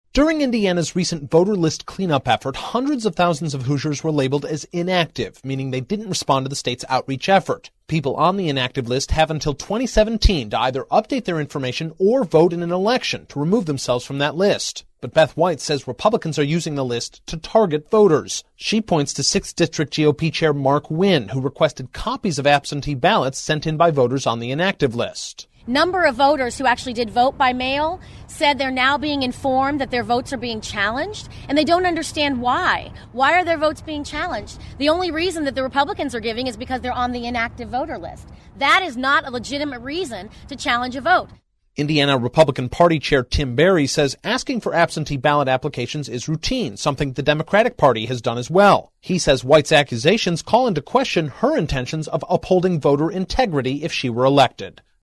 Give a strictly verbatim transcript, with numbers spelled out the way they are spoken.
During Indiana's recent voter list cleanup effort, hundreds of thousands of Hoosiers were labeled as inactive, meaning they didn't respond to the state's outreach effort. People on the inactive list have until twenty seventeen to either update their information or vote in an election to remove themselves from that list. But Beth White says Republicans are using the list to target voters. She points to sixth District G O P Chair Mark Wynn, who requested copies of absentee ballots sent in by voters on the inactive list. Number of voters who actually did vote by mail said they're now being informed that their votes are being challenged, and they don't understand why. Why are their votes being challenged? The only reason that the Republicans are giving is because they're on the inactive voter list. That is not a legitimate reason to challenge a vote. Indiana Republican Party Chair Tim Berry says asking for absentee ballot applications is routine, something the Democratic Party has done as well. He says White's accusations call into question her intentions of upholding voter integrity if she were elected.